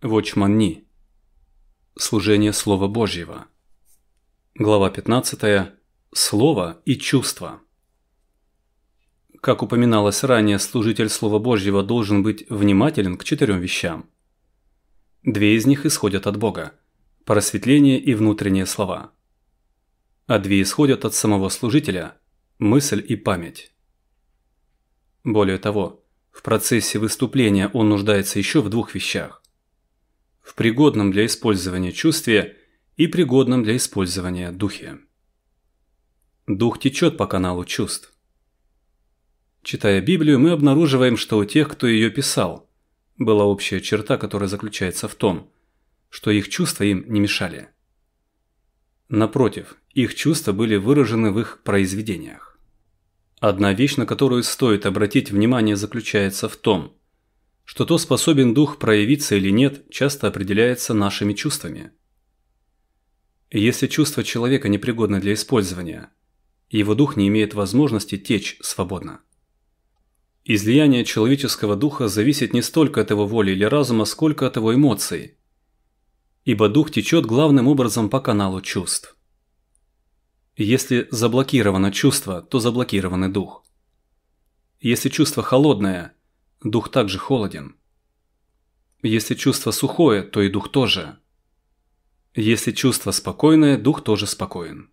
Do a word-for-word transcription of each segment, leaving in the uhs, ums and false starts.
Watchman Nee. Служение Слова Божьего. Глава пятнадцатая. Слово и чувство. Как упоминалось ранее, служитель Слова Божьего должен быть внимателен к четырем вещам. Две из них исходят от Бога – просветление и внутренние слова. А две исходят от самого служителя – мысль и память. Более того, в процессе выступления он нуждается еще в двух вещах. В пригодном для использования чувстве и пригодном для использования духе. Дух течет по каналу чувств. Читая Библию, мы обнаруживаем, что у тех, кто ее писал, была общая черта, которая заключается в том, что их чувства им не мешали. Напротив, их чувства были выражены в их произведениях. Одна вещь, на которую стоит обратить внимание, заключается в том, что то, способен дух проявиться или нет, часто определяется нашими чувствами. Если чувство человека непригодно для использования, его дух не имеет возможности течь свободно. Излияние человеческого духа зависит не столько от его воли или разума, сколько от его эмоций, ибо дух течет главным образом по каналу чувств. Если заблокировано чувство, то заблокирован и дух. Если чувство холодное, дух также холоден. Если чувство сухое, то и дух тоже. Если чувство спокойное, дух тоже спокоен.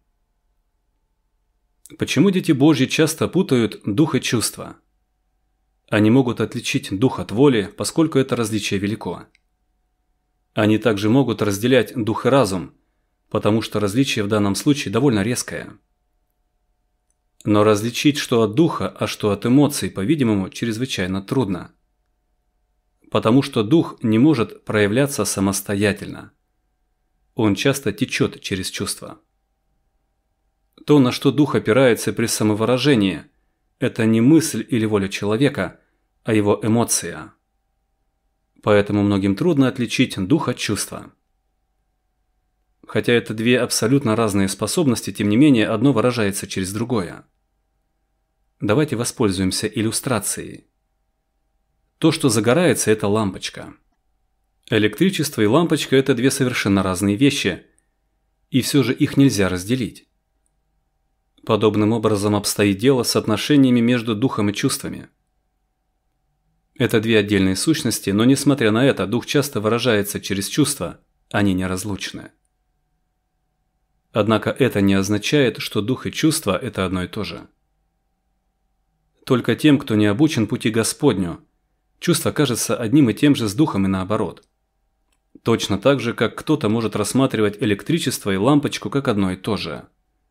Почему дети Божьи часто путают дух и чувство? Они могут отличить дух от воли, поскольку это различие велико. Они также могут разделять дух и разум, потому что различие в данном случае довольно резкое. Но различить, что от духа, а что от эмоций, по-видимому, чрезвычайно трудно. Потому что дух не может проявляться самостоятельно. Он часто течет через чувства. То, на что дух опирается при самовыражении, это не мысль или воля человека, а его эмоция. Поэтому многим трудно отличить дух от чувства. Хотя это две абсолютно разные способности, тем не менее одно выражается через другое. Давайте воспользуемся иллюстрацией. То, что загорается, это лампочка. Электричество и лампочка – это две совершенно разные вещи, и все же их нельзя разделить. Подобным образом обстоит дело с отношениями между духом и чувствами. Это две отдельные сущности, но несмотря на это, дух часто выражается через чувства, они неразлучны. Однако это не означает, что дух и чувство – это одно и то же. Только тем, кто не обучен пути Господню, чувство кажется одним и тем же с духом и наоборот. Точно так же, как кто-то может рассматривать электричество и лампочку как одно и то же.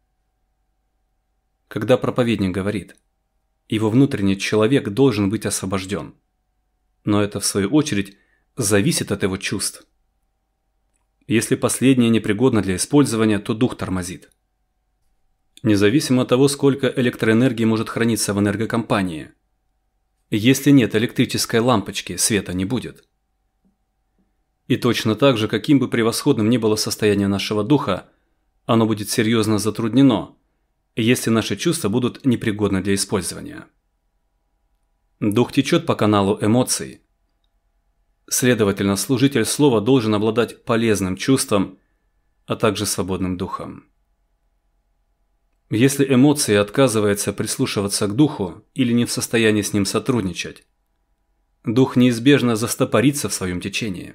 Когда проповедник говорит, его внутренний человек должен быть освобожден, но это в свою очередь зависит от его чувств. Если последнее непригодно для использования, то дух тормозит. Независимо от того, сколько электроэнергии может храниться в энергокомпании. Если нет электрической лампочки, света не будет. И точно так же, каким бы превосходным ни было состояние нашего духа, оно будет серьезно затруднено, если наши чувства будут непригодны для использования. Дух течет по каналу эмоций. Следовательно, служитель слова должен обладать полезным чувством, а также свободным духом. Если эмоция отказывается прислушиваться к духу или не в состоянии с ним сотрудничать, дух неизбежно застопорится в своем течении.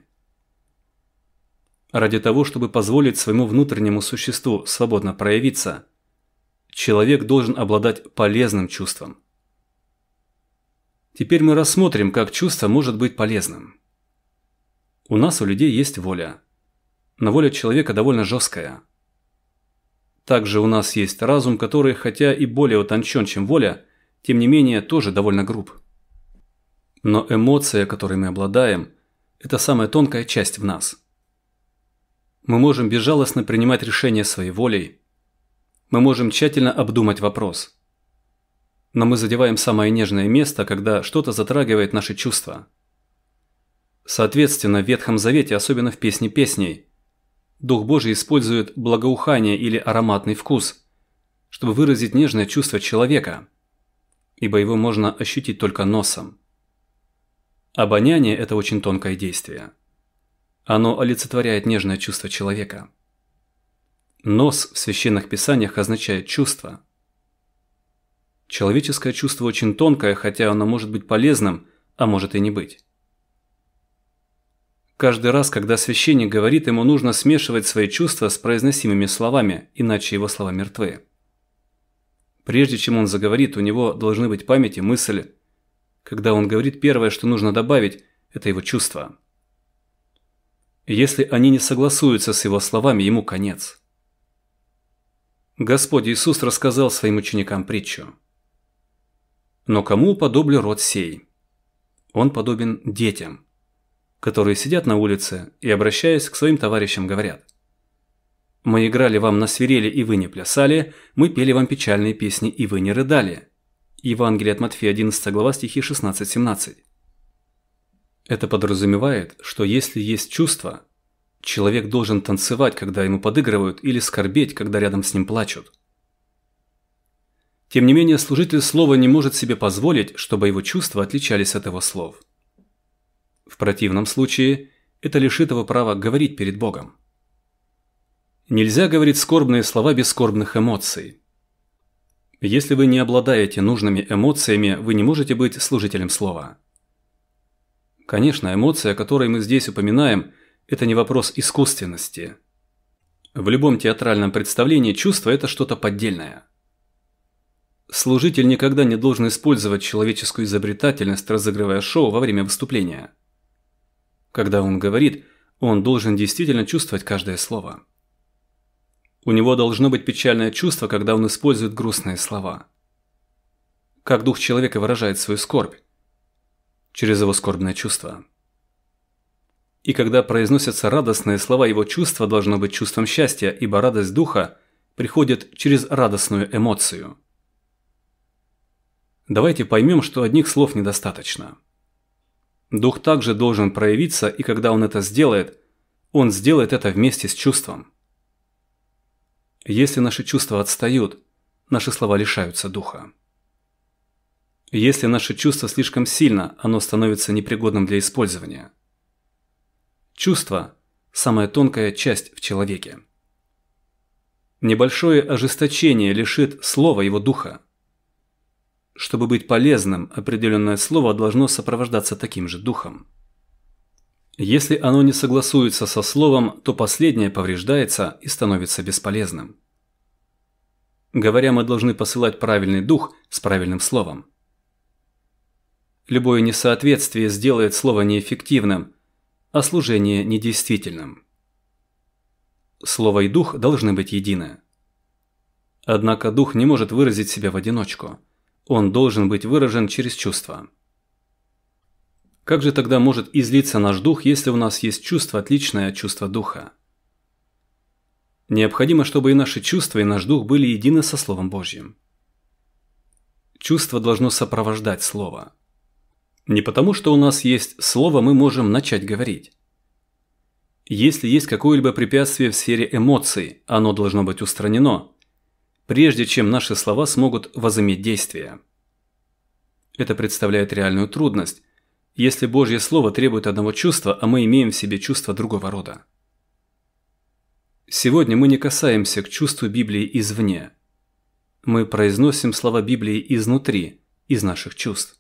Ради того, чтобы позволить своему внутреннему существу свободно проявиться, человек должен обладать полезным чувством. Теперь мы рассмотрим, как чувство может быть полезным. У нас, у людей, есть воля, но воля человека довольно жесткая. Также у нас есть разум, который, хотя и более утончен, чем воля, тем не менее тоже довольно груб. Но эмоция, которой мы обладаем, это самая тонкая часть в нас. Мы можем безжалостно принимать решения своей волей. Мы можем тщательно обдумать вопрос. Но мы задеваем самое нежное место, когда что-то затрагивает наши чувства. Соответственно, в Ветхом Завете, особенно в Песне песней, Дух Божий использует благоухание или ароматный вкус, чтобы выразить нежное чувство человека, ибо его можно ощутить только носом. Обоняние – это очень тонкое действие. Оно олицетворяет нежное чувство человека. Нос в священных писаниях означает чувство. Человеческое чувство очень тонкое, хотя оно может быть полезным, а может и не быть. Каждый раз, когда священник говорит, ему нужно смешивать свои чувства с произносимыми словами, иначе его слова мертвы. Прежде чем он заговорит, у него должны быть память и мысль. Когда он говорит, первое, что нужно добавить, это его чувства. Если они не согласуются с его словами, ему конец. Господь Иисус рассказал своим ученикам притчу. «Но кому уподоблю род сей? Он подобен детям, которые сидят на улице и, обращаясь к своим товарищам, говорят: мы играли вам на свирели, и вы не плясали, мы пели вам печальные песни, и вы не рыдали». Евангелие от Матфея, одиннадцатая глава, стихи шестнадцать-семнадцать. Это подразумевает, что если есть чувство, человек должен танцевать, когда ему подыгрывают, или скорбеть, когда рядом с ним плачут. Тем не менее, служитель слова не может себе позволить, чтобы его чувства отличались от его слов. В противном случае это лишит его права говорить перед Богом. Нельзя говорить скорбные слова без скорбных эмоций. Если вы не обладаете нужными эмоциями, вы не можете быть служителем слова. Конечно, эмоция, о которой мы здесь упоминаем, это не вопрос искусственности. В любом театральном представлении чувство – это что-то поддельное. Служитель никогда не должен использовать человеческую изобретательность, разыгрывая шоу во время выступления. Когда он говорит, он должен действительно чувствовать каждое слово. У него должно быть печальное чувство, когда он использует грустные слова. Как дух человека выражает свою скорбь? Через его скорбное чувство. И когда произносятся радостные слова, его чувство должно быть чувством счастья, ибо радость духа приходит через радостную эмоцию. Давайте поймем, что одних слов недостаточно. Дух также должен проявиться, и когда он это сделает, он сделает это вместе с чувством. Если наши чувства отстают, наши слова лишаются духа. Если наше чувство слишком сильно, оно становится непригодным для использования. Чувство – самая тонкая часть в человеке. Небольшое ожесточение лишит слова его духа. Чтобы быть полезным, определенное слово должно сопровождаться таким же духом. Если оно не согласуется со словом, то последнее повреждается и становится бесполезным. Говоря, мы должны посылать правильный дух с правильным словом. Любое несоответствие сделает слово неэффективным, а служение недействительным. Слово и дух должны быть едины. Однако дух не может выразить себя в одиночку. Он должен быть выражен через чувства. Как же тогда может излиться наш дух, если у нас есть чувство, отличное от чувства духа? Необходимо, чтобы и наши чувства, и наш дух были едины со Словом Божьим. Чувство должно сопровождать Слово. Не потому, что у нас есть Слово, мы можем начать говорить. Если есть какое-либо препятствие в сфере эмоций, оно должно быть устранено, прежде чем наши слова смогут возыметь действие. Это представляет реальную трудность, если Божье Слово требует одного чувства, а мы имеем в себе чувство другого рода. Сегодня мы не касаемся к чувству Библии извне. Мы произносим слова Библии изнутри, из наших чувств.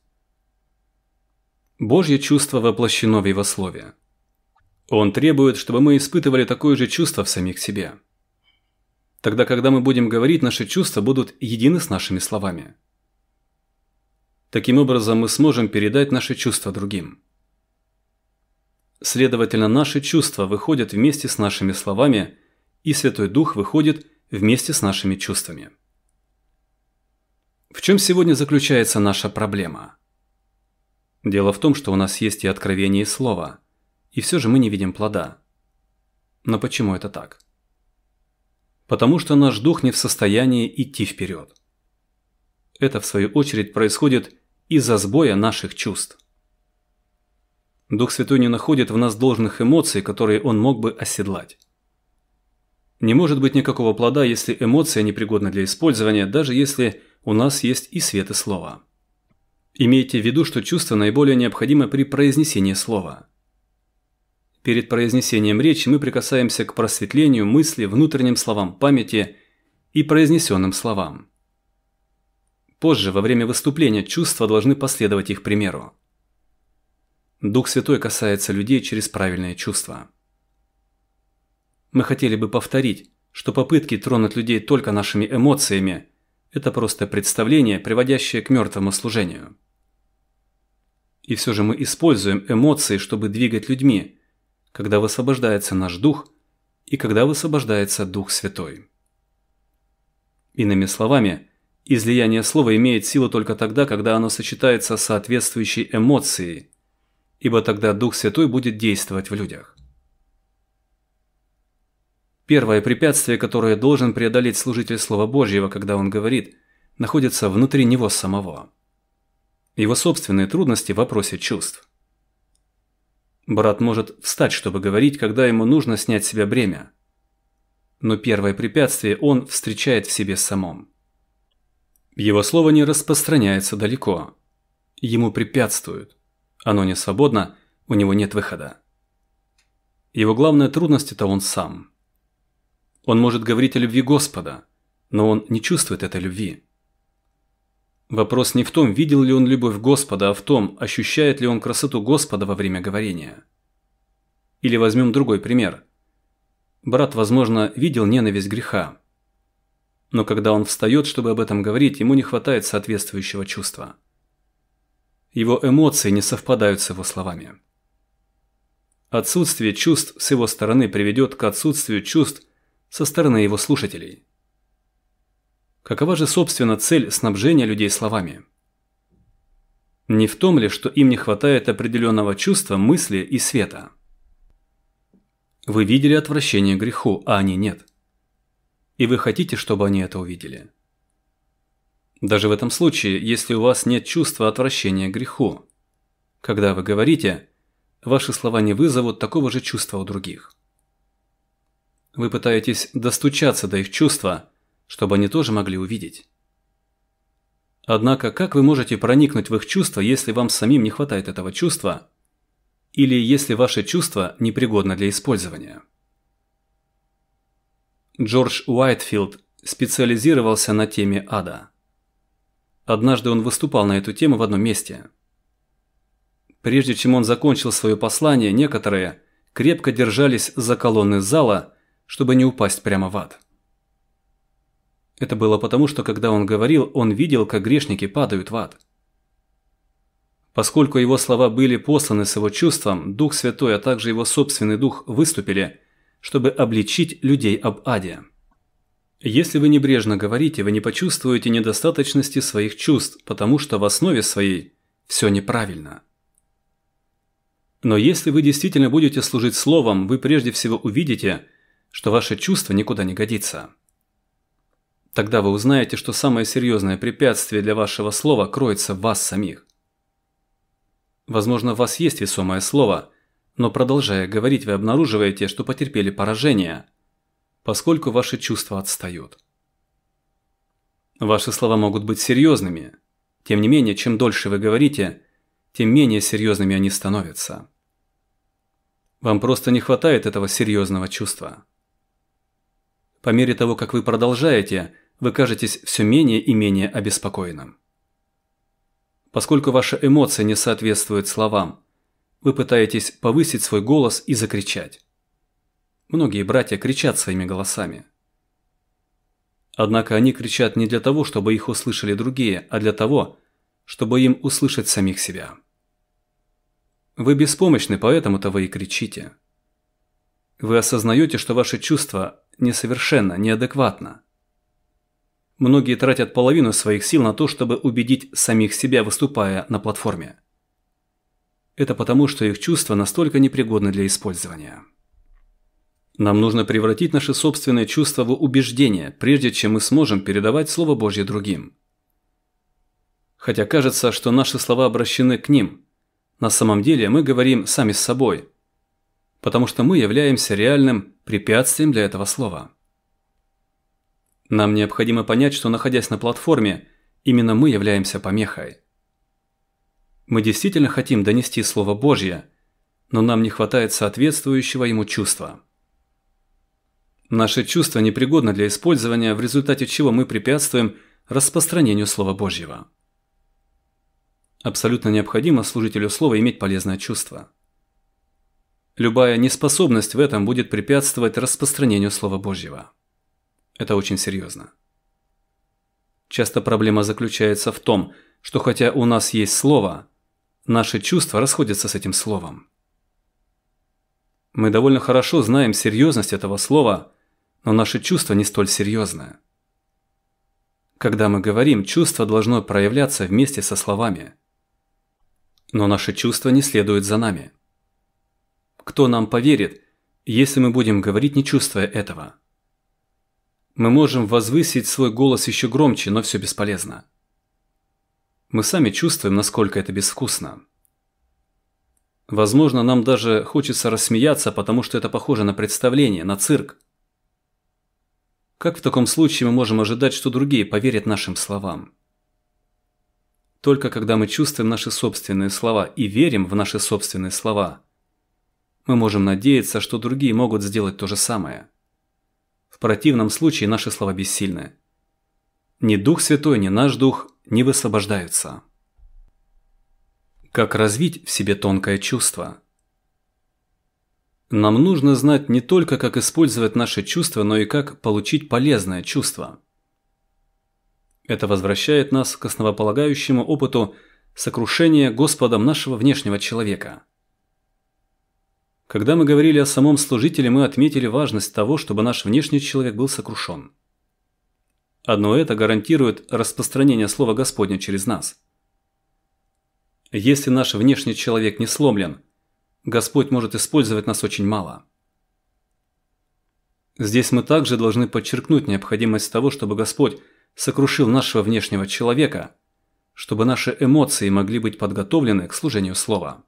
Божье чувство воплощено в Его Слове. Он требует, чтобы мы испытывали такое же чувство в самих себе. Тогда, когда мы будем говорить, наши чувства будут едины с нашими словами. Таким образом, мы сможем передать наши чувства другим. Следовательно, наши чувства выходят вместе с нашими словами, и Святой Дух выходит вместе с нашими чувствами. В чем сегодня заключается наша проблема? Дело в том, что у нас есть и откровение, и слово, и все же мы не видим плода. Но почему это так? Потому что наш дух не в состоянии идти вперед. Это, в свою очередь, происходит из-за сбоя наших чувств. Дух Святой не находит в нас должных эмоций, которые Он мог бы оседлать. Не может быть никакого плода, если эмоция непригодна для использования, даже если у нас есть и свет, и слово. Имейте в виду, что чувство наиболее необходимо при произнесении слова. Перед произнесением речи мы прикасаемся к просветлению мысли, внутренним словам памяти и произнесенным словам. Позже, во время выступления, чувства должны последовать их примеру. Дух Святой касается людей через правильные чувства. Мы хотели бы повторить, что попытки тронуть людей только нашими эмоциями – это просто представление, приводящее к мертвому служению. И все же мы используем эмоции, чтобы двигать людьми, когда высвобождается наш Дух и когда высвобождается Дух Святой. Иными словами, излияние слова имеет силу только тогда, когда оно сочетается с соответствующей эмоцией, ибо тогда Дух Святой будет действовать в людях. Первое препятствие, которое должен преодолеть служитель Слова Божьего, когда он говорит, находится внутри него самого. Его собственные трудности в вопросе чувств. Брат может встать, чтобы говорить, когда ему нужно снять с себя бремя. Но первое препятствие он встречает в себе самом. Его слово не распространяется далеко. Ему препятствуют. Оно не свободно, у него нет выхода. Его главная трудность – это он сам. Он может говорить о любви Господа, но он не чувствует этой любви. Вопрос не в том, видел ли он любовь Господа, а в том, ощущает ли он красоту Господа во время говорения. Или возьмем другой пример. Брат, возможно, видел ненависть греха. Но когда он встает, чтобы об этом говорить, ему не хватает соответствующего чувства. Его эмоции не совпадают с его словами. Отсутствие чувств с его стороны приведет к отсутствию чувств со стороны его слушателей. Какова же, собственно, цель снабжения людей словами? Не в том ли, что им не хватает определенного чувства, мысли и света? Вы видели отвращение к греху, а они нет. И вы хотите, чтобы они это увидели. Даже в этом случае, если у вас нет чувства отвращения к греху, когда вы говорите, ваши слова не вызовут такого же чувства у других. Вы пытаетесь достучаться до их чувства, чтобы они тоже могли увидеть. Однако, как вы можете проникнуть в их чувства, если вам самим не хватает этого чувства, или если ваше чувство непригодно для использования? Джордж Уайтфилд специализировался на теме ада. Однажды он выступал на эту тему в одном месте. Прежде чем он закончил свое послание, некоторые крепко держались за колонны зала, чтобы не упасть прямо в ад. Это было потому, что когда он говорил, он видел, как грешники падают в ад. Поскольку его слова были посланы с его чувством, Дух Святой, а также его собственный дух выступили, чтобы обличить людей об аде. Если вы небрежно говорите, вы не почувствуете недостаточности своих чувств, потому что в основе своей все неправильно. Но если вы действительно будете служить словом, вы прежде всего увидите, что ваше чувство никуда не годится. Тогда вы узнаете, что самое серьезное препятствие для вашего слова кроется в вас самих. Возможно, в вас есть весомое слово, но продолжая говорить, вы обнаруживаете, что потерпели поражение, поскольку ваши чувства отстают. Ваши слова могут быть серьезными, тем не менее, чем дольше вы говорите, тем менее серьезными они становятся. Вам просто не хватает этого серьезного чувства. По мере того, как вы продолжаете, вы кажетесь все менее и менее обеспокоенным. Поскольку ваша эмоция не соответствует словам, вы пытаетесь повысить свой голос и закричать. Многие братья кричат своими голосами. Однако они кричат не для того, чтобы их услышали другие, а для того, чтобы им услышать самих себя. Вы беспомощны, поэтому-то вы и кричите. Вы осознаете, что ваше чувство несовершенно, неадекватно. Многие тратят половину своих сил на то, чтобы убедить самих себя, выступая на платформе. Это потому, что их чувства настолько непригодны для использования. Нам нужно превратить наши собственные чувства в убеждения, прежде чем мы сможем передавать Слово Божье другим. Хотя кажется, что наши слова обращены к ним, на самом деле мы говорим сами с собой, потому что мы являемся реальным препятствием для этого слова. Нам необходимо понять, что, находясь на платформе, именно мы являемся помехой. Мы действительно хотим донести Слово Божье, но нам не хватает соответствующего ему чувства. Наше чувство непригодно для использования, в результате чего мы препятствуем распространению Слова Божьего. Абсолютно необходимо служителю Слова иметь полезное чувство. Любая неспособность в этом будет препятствовать распространению Слова Божьего. Это очень серьезно. Часто проблема заключается в том, что хотя у нас есть Слово, наши чувства расходятся с этим Словом. Мы довольно хорошо знаем серьезность этого Слова, но наше чувство не столь серьезное. Когда мы говорим, чувство должно проявляться вместе со словами. Но наше чувство не следует за нами. Кто нам поверит, если мы будем говорить, не чувствуя этого? Мы можем возвысить свой голос еще громче, но все бесполезно. Мы сами чувствуем, насколько это безвкусно. Возможно, нам даже хочется рассмеяться, потому что это похоже на представление, на цирк. Как в таком случае мы можем ожидать, что другие поверят нашим словам? Только когда мы чувствуем наши собственные слова и верим в наши собственные слова, мы можем надеяться, что другие могут сделать то же самое. В противном случае наши слова бессильны. Ни Дух Святой, ни наш Дух не высвобождаются. Как развить в себе тонкое чувство? Нам нужно знать не только, как использовать наши чувства, но и как получить полезное чувство. Это возвращает нас к основополагающему опыту сокрушения Господом нашего внешнего человека. Когда мы говорили о самом служителе, мы отметили важность того, чтобы наш внешний человек был сокрушен. Одно это гарантирует распространение Слова Господня через нас. Если наш внешний человек не сломлен, Господь может использовать нас очень мало. Здесь мы также должны подчеркнуть необходимость того, чтобы Господь сокрушил нашего внешнего человека, чтобы наши эмоции могли быть подготовлены к служению Слова.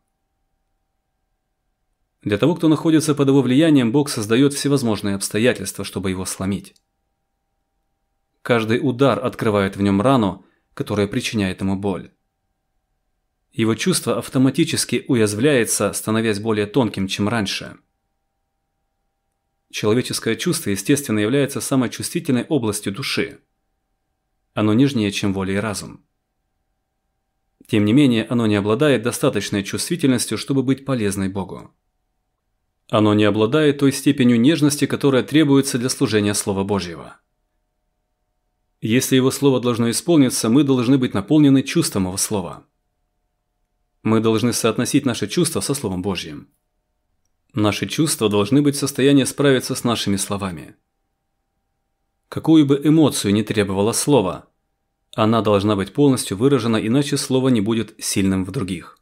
Для того, кто находится под его влиянием, Бог создает всевозможные обстоятельства, чтобы его сломить. Каждый удар открывает в нем рану, которая причиняет ему боль. Его чувство автоматически уязвляется, становясь более тонким, чем раньше. Человеческое чувство, естественно, является самой чувствительной областью души. Оно нежнее, чем воля и разум. Тем не менее, оно не обладает достаточной чувствительностью, чтобы быть полезной Богу. Оно не обладает той степенью нежности, которая требуется для служения Слова Божьего. Если Его Слово должно исполниться, мы должны быть наполнены чувством Его Слова. Мы должны соотносить наши чувства со Словом Божьим. Наши чувства должны быть в состоянии справиться с нашими словами. Какую бы эмоцию ни требовало слово, она должна быть полностью выражена, иначе слово не будет сильным в других.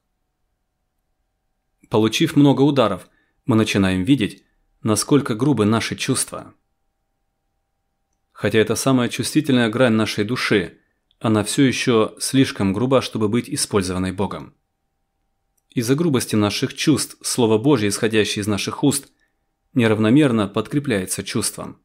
Получив много ударов, мы начинаем видеть, насколько грубы наши чувства. Хотя это самая чувствительная грань нашей души, она все еще слишком груба, чтобы быть использованной Богом. Из-за грубости наших чувств Слово Божье, исходящее из наших уст, неравномерно подкрепляется чувством.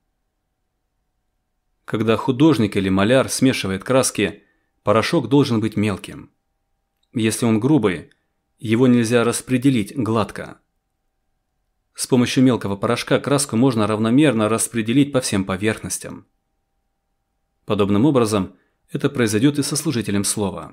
Когда художник или маляр смешивает краски, порошок должен быть мелким. Если он грубый, его нельзя распределить гладко. С помощью мелкого порошка краску можно равномерно распределить по всем поверхностям. Подобным образом это произойдет и со служителем Слова.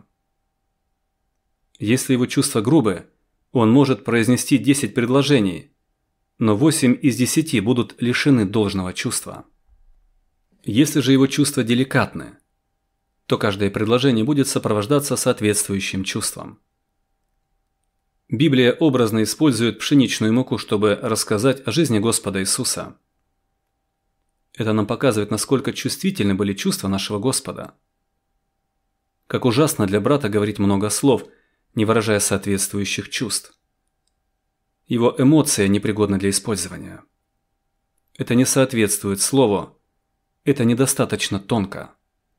Если его чувства грубы, он может произнести десять предложений, но восемь из десяти будут лишены должного чувства. Если же его чувства деликатны, то каждое предложение будет сопровождаться соответствующим чувством. Библия образно использует пшеничную муку, чтобы рассказать о жизни Господа Иисуса. Это нам показывает, насколько чувствительны были чувства нашего Господа. Как ужасно для брата говорить много слов, не выражая соответствующих чувств. Его эмоция непригодна для использования. Это не соответствует слову, это недостаточно тонко.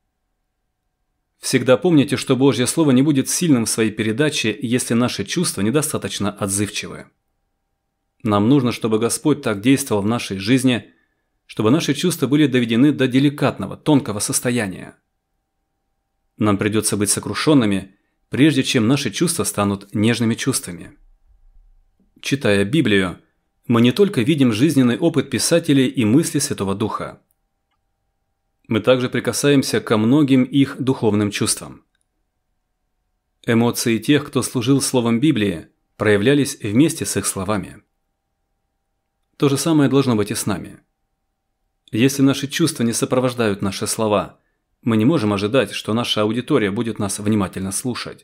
Всегда помните, что Божье Слово не будет сильным в своей передаче, если наши чувства недостаточно отзывчивы. Нам нужно, чтобы Господь так действовал в нашей жизни, чтобы наши чувства были доведены до деликатного, тонкого состояния. Нам придется быть сокрушенными, прежде чем наши чувства станут нежными чувствами. Читая Библию, мы не только видим жизненный опыт писателей и мысли Святого Духа. Мы также прикасаемся ко многим их духовным чувствам. Эмоции тех, кто служил словом Библии, проявлялись вместе с их словами. То же самое должно быть и с нами. Если наши чувства не сопровождают наши слова, мы не можем ожидать, что наша аудитория будет нас внимательно слушать.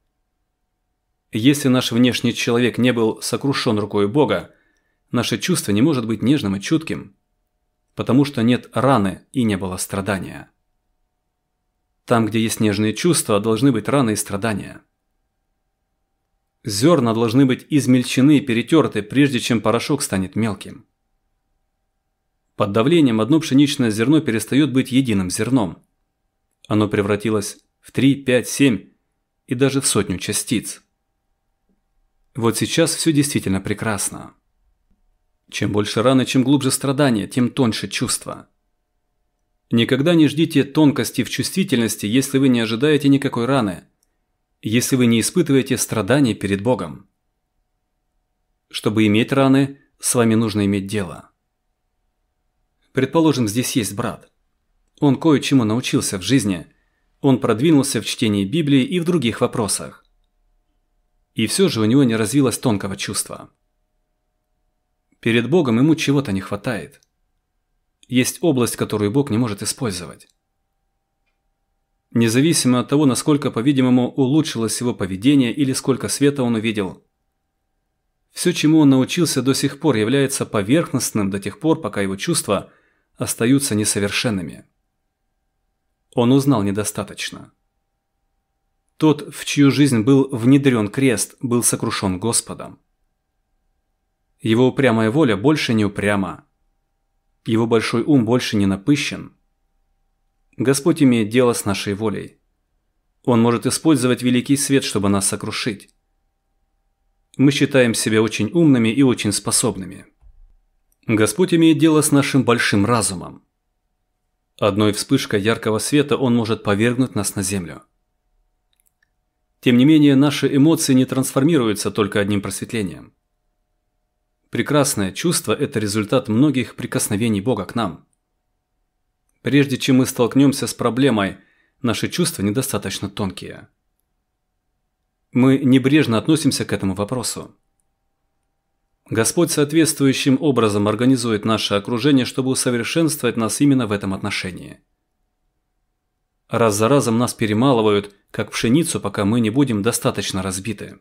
Если наш внешний человек не был сокрушен рукой Бога, наше чувство не может быть нежным и чутким, потому что нет раны и не было страдания. Там, где есть нежные чувства, должны быть раны и страдания. Зерна должны быть измельчены и перетерты, прежде чем порошок станет мелким. Под давлением одно пшеничное зерно перестает быть единым зерном. Оно превратилось в три, пять, семь и даже в сотню частиц. Вот сейчас все действительно прекрасно. Чем больше раны, чем глубже страдания, тем тоньше чувства. Никогда не ждите тонкости в чувствительности, если вы не ожидаете никакой раны, если вы не испытываете страданий перед Богом. Чтобы иметь раны, с вами нужно иметь дело. Предположим, здесь есть брат. Он кое-чему научился в жизни, он продвинулся в чтении Библии и в других вопросах. И все же у него не развилось тонкого чувства. Перед Богом ему чего-то не хватает. Есть область, которую Бог не может использовать. Независимо от того, насколько, по-видимому, улучшилось его поведение или сколько света он увидел, все, чему он научился до сих пор, является поверхностным до тех пор, пока его чувства остаются несовершенными. Он узнал недостаточно. Тот, в чью жизнь был внедрен крест, был сокрушен Господом. Его упрямая воля больше не упряма. Его большой ум больше не напыщен. Господь имеет дело с нашей волей. Он может использовать великий свет, чтобы нас сокрушить. Мы считаем себя очень умными и очень способными. Господь имеет дело с нашим большим разумом. Одной вспышкой яркого света Он может повергнуть нас на землю. Тем не менее, наши эмоции не трансформируются только одним просветлением. Прекрасное чувство – это результат многих прикосновений Бога к нам. Прежде чем мы столкнемся с проблемой, наши чувства недостаточно тонкие. Мы небрежно относимся к этому вопросу. Господь соответствующим образом организует наше окружение, чтобы усовершенствовать нас именно в этом отношении. Раз за разом нас перемалывают, как пшеницу, пока мы не будем достаточно разбиты.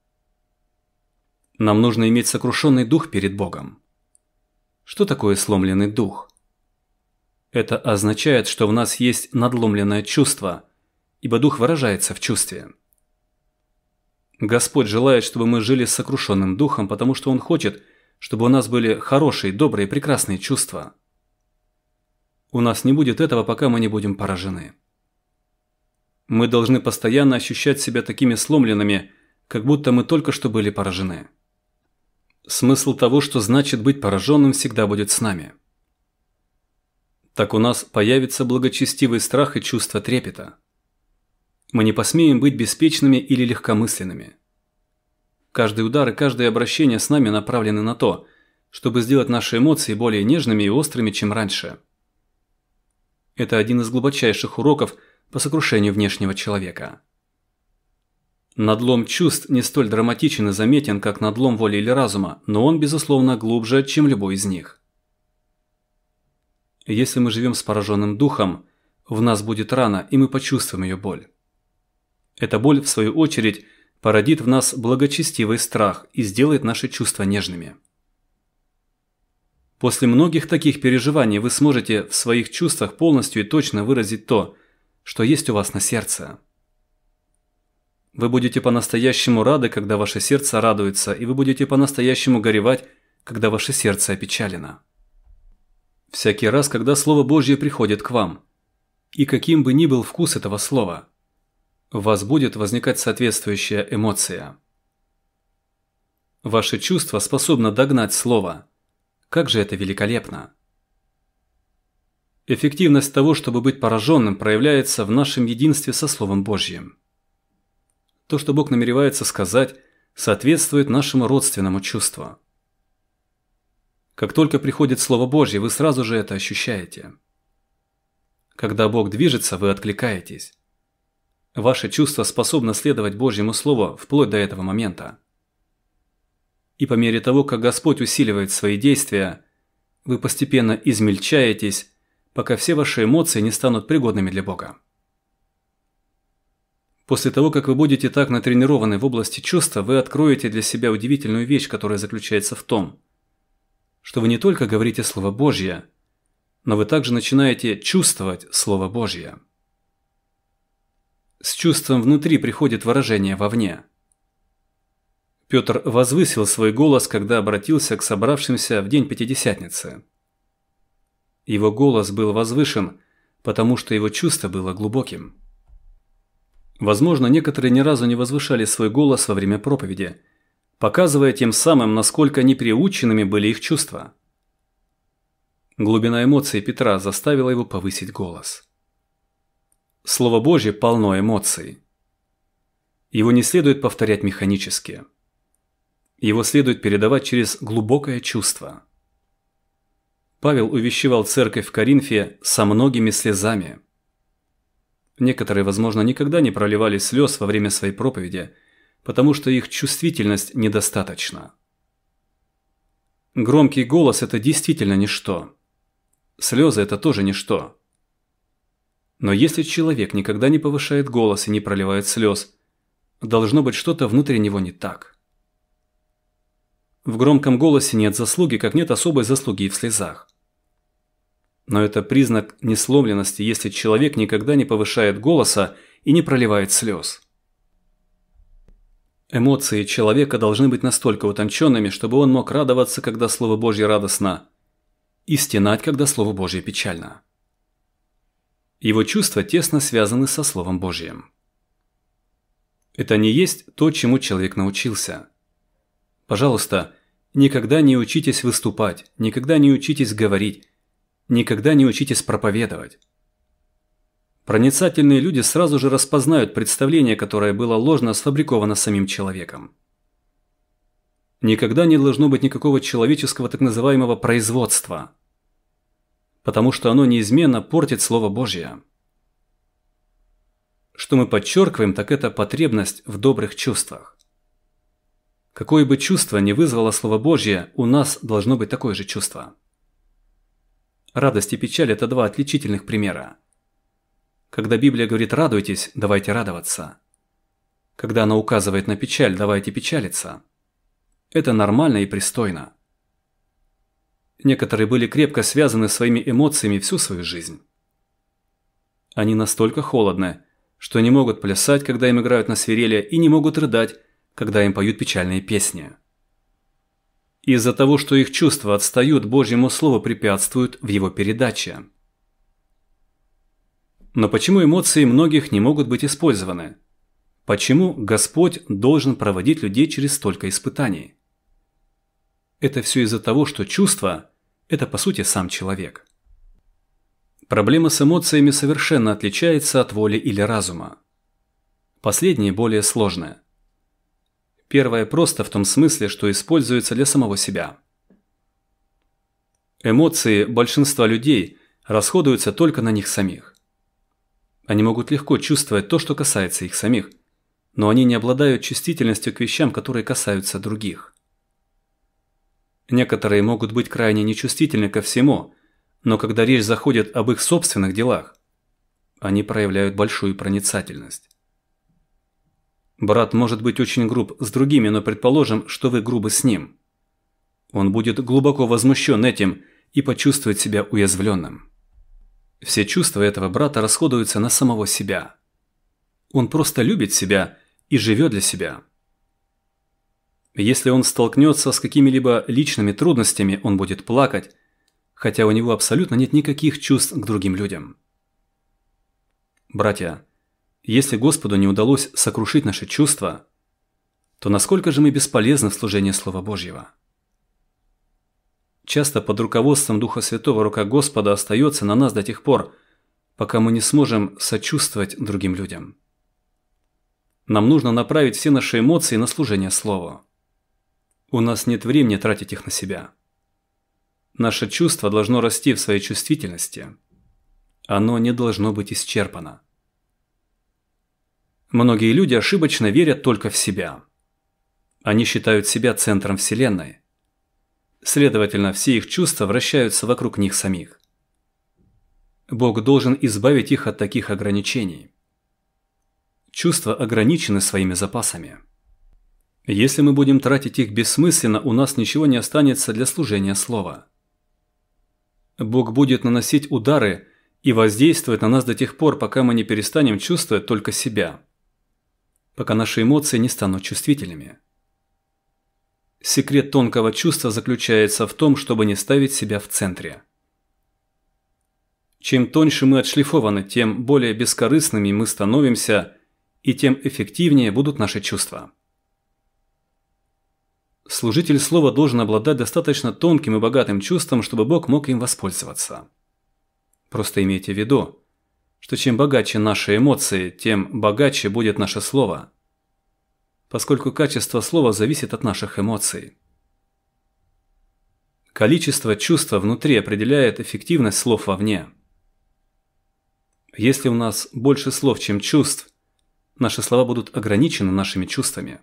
Нам нужно иметь сокрушенный дух перед Богом. Что такое сломленный дух? Это означает, что в нас есть надломленное чувство, ибо дух выражается в чувстве. Господь желает, чтобы мы жили с сокрушенным духом, потому что Он хочет, чтобы у нас были хорошие, добрые, прекрасные чувства. У нас не будет этого, пока мы не будем поражены. Мы должны постоянно ощущать себя такими сломленными, как будто мы только что были поражены. Смысл того, что значит быть пораженным, всегда будет с нами. Так у нас появится благочестивый страх и чувство трепета. Мы не посмеем быть беспечными или легкомысленными. Каждый удар и каждое обращение с нами направлены на то, чтобы сделать наши эмоции более нежными и острыми, чем раньше. Это один из глубочайших уроков по сокрушению внешнего человека. Надлом чувств не столь драматичен и заметен, как надлом воли или разума, но он, безусловно, глубже, чем любой из них. Если мы живем с пораженным духом, в нас будет рана, и мы почувствуем ее боль. Эта боль, в свою очередь, породит в нас благочестивый страх и сделает наши чувства нежными. После многих таких переживаний вы сможете в своих чувствах полностью и точно выразить то, что есть у вас на сердце. Вы будете по-настоящему рады, когда ваше сердце радуется, и вы будете по-настоящему горевать, когда ваше сердце опечалено. Всякий раз, когда Слово Божье приходит к вам, и каким бы ни был вкус этого слова, в вас будет возникать соответствующая эмоция. Ваше чувство способно догнать Слово. Как же это великолепно! Эффективность того, чтобы быть пораженным, проявляется в нашем единстве со Словом Божьим. То, что Бог намеревается сказать, соответствует нашему родственному чувству. Как только приходит Слово Божье, вы сразу же это ощущаете. Когда Бог движется, вы откликаетесь. Ваше чувство способно следовать Божьему Слову вплоть до этого момента. И по мере того, как Господь усиливает свои действия, вы постепенно измельчаетесь, пока все ваши эмоции не станут пригодными для Бога. После того, как вы будете так натренированы в области чувства, вы откроете для себя удивительную вещь, которая заключается в том, что вы не только говорите Слово Божье, но вы также начинаете чувствовать Слово Божье. С чувством внутри приходит выражение вовне. Петр возвысил свой голос, когда обратился к собравшимся в день Пятидесятницы. Его голос был возвышен, потому что его чувство было глубоким. Возможно, некоторые ни разу не возвышали свой голос во время проповеди, показывая тем самым, насколько неприученными были их чувства. Глубина эмоций Петра заставила его повысить голос. Слово Божье полно эмоций. Его не следует повторять механически. Его следует передавать через глубокое чувство. Павел увещевал церковь в Коринфе со многими слезами. Некоторые, возможно, никогда не проливали слез во время своей проповеди, потому что их чувствительность недостаточна. Громкий голос – это действительно ничто. Слезы – это тоже ничто. Но если человек никогда не повышает голос и не проливает слез, должно быть что-то внутри него не так. В громком голосе нет заслуги, как нет особой заслуги и в слезах. Но это признак несломленности, если человек никогда не повышает голоса и не проливает слез. Эмоции человека должны быть настолько утонченными, чтобы он мог радоваться, когда Слово Божье радостно, и стенать, когда Слово Божье печально. Его чувства тесно связаны со Словом Божьим. Это не есть то, чему человек научился. Пожалуйста, никогда не учитесь выступать, никогда не учитесь говорить, никогда не учитесь проповедовать. Проницательные люди сразу же распознают представление, которое было ложно сфабриковано самим человеком. Никогда не должно быть никакого человеческого так называемого производства, потому что оно неизменно портит Слово Божье. Что мы подчеркиваем, так это потребность в добрых чувствах. Какое бы чувство ни вызвало Слово Божье, у нас должно быть такое же чувство. Радость и печаль – это два отличительных примера. Когда Библия говорит «радуйтесь», давайте радоваться. Когда она указывает на печаль, давайте печалиться. Это нормально и пристойно. Некоторые были крепко связаны своими эмоциями всю свою жизнь. Они настолько холодны, что не могут плясать, когда им играют на свирели, и не могут рыдать, когда им поют печальные песни. Из-за того, что их чувства отстают, Божьему Слову препятствуют в его передаче. Но почему эмоции многих не могут быть использованы? Почему Господь должен проводить людей через столько испытаний? Это все из-за того, что чувство – это по сути сам человек. Проблема с эмоциями совершенно отличается от воли или разума. Последнее более сложное. Первое просто в том смысле, что используется для самого себя. Эмоции большинства людей расходуются только на них самих. Они могут легко чувствовать то, что касается их самих, но они не обладают чувствительностью к вещам, которые касаются других. Некоторые могут быть крайне нечувствительны ко всему, но когда речь заходит об их собственных делах, они проявляют большую проницательность. Брат может быть очень груб с другими, но предположим, что вы грубы с ним. Он будет глубоко возмущен этим и почувствует себя уязвленным. Все чувства этого брата расходуются на самого себя. Он просто любит себя и живет для себя. Если он столкнется с какими-либо личными трудностями, он будет плакать, хотя у него абсолютно нет никаких чувств к другим людям. Братья, если Господу не удалось сокрушить наши чувства, то насколько же мы бесполезны в служении Слова Божьего? Часто под руководством Духа Святого рука Господа остается на нас до тех пор, пока мы не сможем сочувствовать другим людям. Нам нужно направить все наши эмоции на служение Слову. У нас нет времени тратить их на себя. Наше чувство должно расти в своей чувствительности. Оно не должно быть исчерпано. Многие люди ошибочно верят только в себя. Они считают себя центром Вселенной. Следовательно, все их чувства вращаются вокруг них самих. Бог должен избавить их от таких ограничений. Чувства ограничены своими запасами. Если мы будем тратить их бессмысленно, у нас ничего не останется для служения Слова. Бог будет наносить удары и воздействовать на нас до тех пор, пока мы не перестанем чувствовать только себя, пока наши эмоции не станут чувствительными. Секрет тонкого чувства заключается в том, чтобы не ставить себя в центре. Чем тоньше мы отшлифованы, тем более бескорыстными мы становимся, и тем эффективнее будут наши чувства. Служитель Слова должен обладать достаточно тонким и богатым чувством, чтобы Бог мог им воспользоваться. Просто имейте в виду, что чем богаче наши эмоции, тем богаче будет наше Слово, поскольку качество Слова зависит от наших эмоций. Количество чувства внутри определяет эффективность слов вовне. Если у нас больше слов, чем чувств, наши слова будут ограничены нашими чувствами.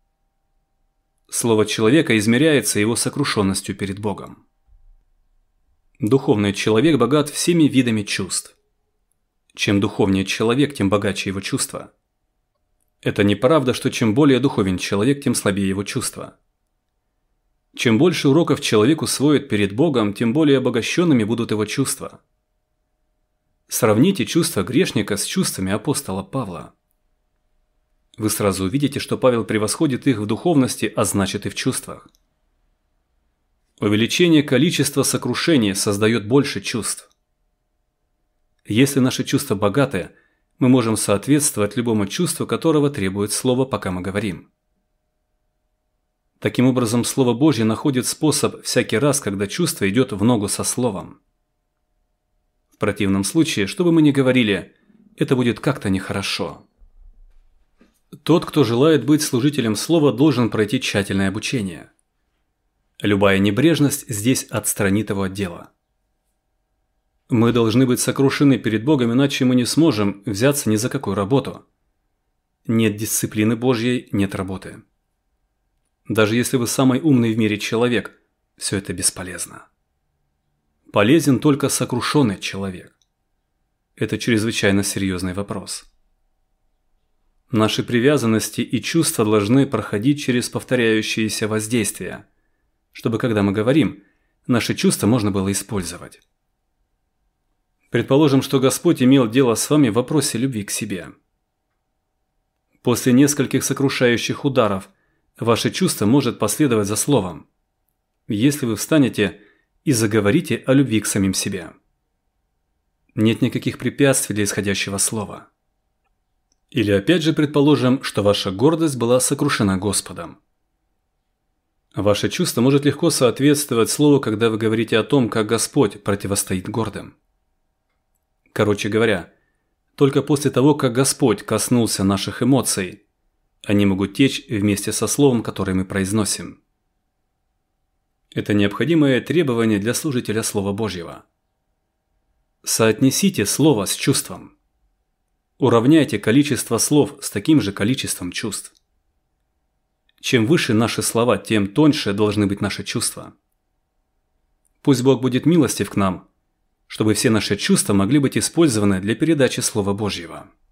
Слово человека измеряется его сокрушенностью перед Богом. Духовный человек богат всеми видами чувств. Чем духовнее человек, тем богаче его чувства. Это неправда, что чем более духовен человек, тем слабее его чувства. Чем больше уроков человек усвоит перед Богом, тем более обогащенными будут его чувства. Сравните чувства грешника с чувствами апостола Павла. Вы сразу увидите, что Павел превосходит их в духовности, а значит и в чувствах. Увеличение количества сокрушений создает больше чувств. Если наши чувства богаты, мы можем соответствовать любому чувству, которого требует Слово, пока мы говорим. Таким образом, Слово Божье находит способ всякий раз, когда чувство идет в ногу со Словом. В противном случае, что бы мы ни говорили, это будет как-то нехорошо. Тот, кто желает быть служителем Слова, должен пройти тщательное обучение. Любая небрежность здесь отстранит его от дела. Мы должны быть сокрушены перед Богом, иначе мы не сможем взяться ни за какую работу. Нет дисциплины Божьей, нет работы. Даже если вы самый умный в мире человек, все это бесполезно. Полезен только сокрушенный человек. Это чрезвычайно серьезный вопрос. Наши привязанности и чувства должны проходить через повторяющиеся воздействия, чтобы, когда мы говорим, наши чувства можно было использовать. Предположим, что Господь имел дело с вами в вопросе любви к себе. После нескольких сокрушающих ударов ваше чувство может последовать за словом, если вы встанете и заговорите о любви к самим себе. Нет никаких препятствий для исходящего слова. Или опять же предположим, что ваша гордость была сокрушена Господом. Ваше чувство может легко соответствовать слову, когда вы говорите о том, как Господь противостоит гордым. Короче говоря, только после того, как Господь коснулся наших эмоций, они могут течь вместе со словом, которое мы произносим. Это необходимое требование для служителя Слова Божьего. Соотнесите слово с чувством. Уравняйте количество слов с таким же количеством чувств. Чем выше наши слова, тем тоньше должны быть наши чувства. Пусть Бог будет милостив к нам, чтобы все наши чувства могли быть использованы для передачи Слова Божьего.